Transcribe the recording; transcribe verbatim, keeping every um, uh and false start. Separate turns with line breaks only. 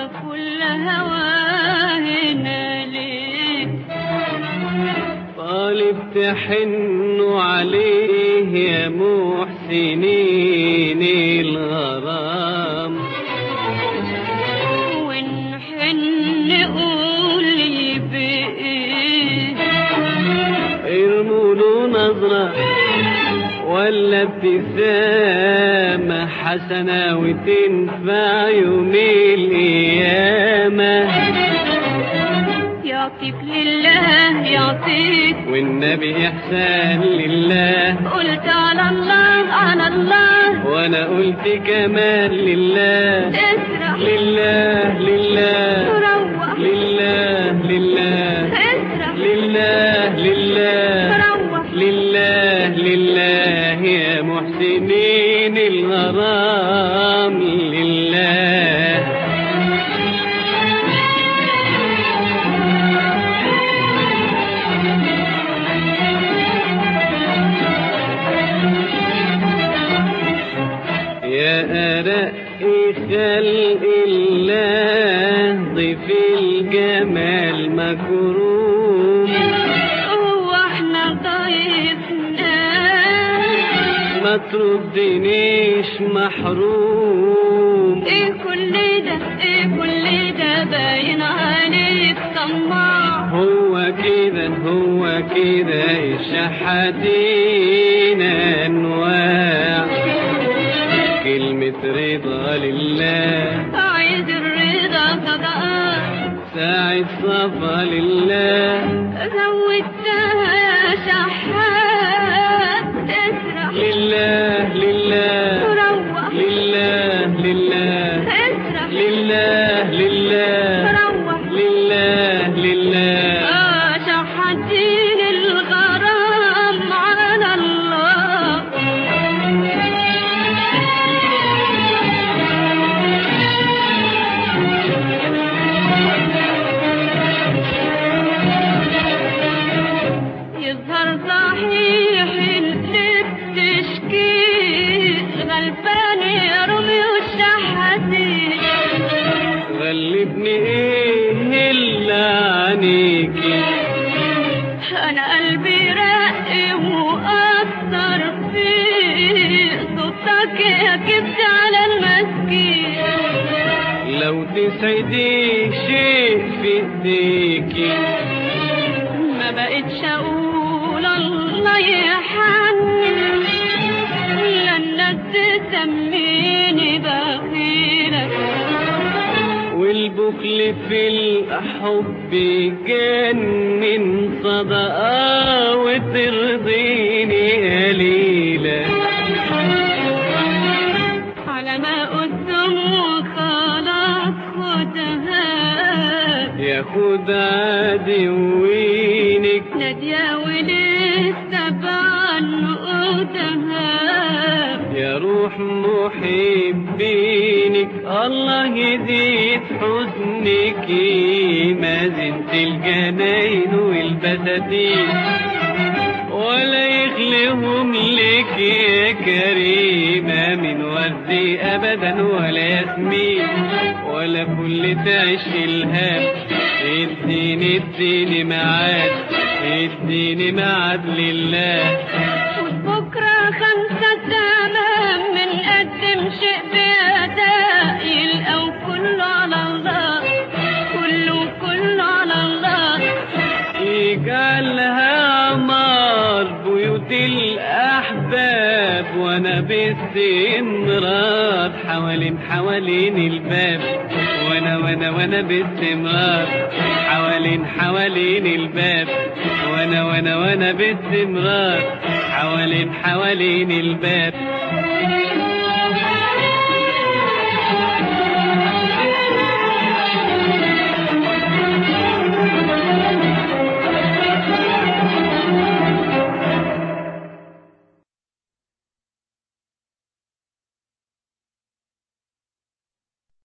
كل هواهنا ليه
طالب تحنوا عليه يا محسنين الغرام
ونحن نقول بإيه
ارموا له نظرة ولا ابتسامة حسنة وتنفع يوم القيامة
يعطيك لله يعطيك
والنبي إحسان لله
قلت على الله على الله
وأنا قلت كمان لله
اسرح
لله لله
روح
لله لله
اسرح
لله لله
روح
لله لله يا محسنين الغرام لله يا أرق خلق الله ضيف الجمال مكروم
هو احنا ضيفنا
ما تردنيش محروم
ايه كل ده ايه كل ده باين عليك طماع
هو كده هو كده الشحاتين انواع كلمة رضا لله
عايز الرضا صدقات
ساعة صفا لله
زودتها يا شحات اسرح
لله لله
روح
لله لله
اسرح
لله لله
روح
لله لله
اه شحاتين الغرام على الله يظهر صحيح للتشكيك غلبان يا رمي والشحاتين
غلبني ايه اللي عنيكي
انا قلبي رقي وأثر فيه صوتك يا كبت على المسكين
لو تسعدي شيء في ايديكي
ما بقتش اقول الله يحنن لا الناس تسميني بخيلك
والبخل في الحب يجنن صدقة وترضيني قليلة
على ما قدام وخلاص خدها
ياخد عدوينك
نادية ولسه بعنقودها
يا روح محبينك الله يزيد حزنك ما زلت الجناين والبساتين ولا يخلهم لك يا كريمة من ورد أبدا ولا ياسمين ولا كل تعيش الهام اديني اديني معاد اديني معاد لله
بكرة خمسة تمام من قدم شيء بأداء يلقوا كله على الله كله كله على الله
يجعلها عمار بيوت الأحباب وأنا باستمرار حوالين حوالين الباب وأنا وأنا وأنا باستمرار حوالين حوالين الباب وأنا وأنا وأنا باستمرار حوالين حوالين الباب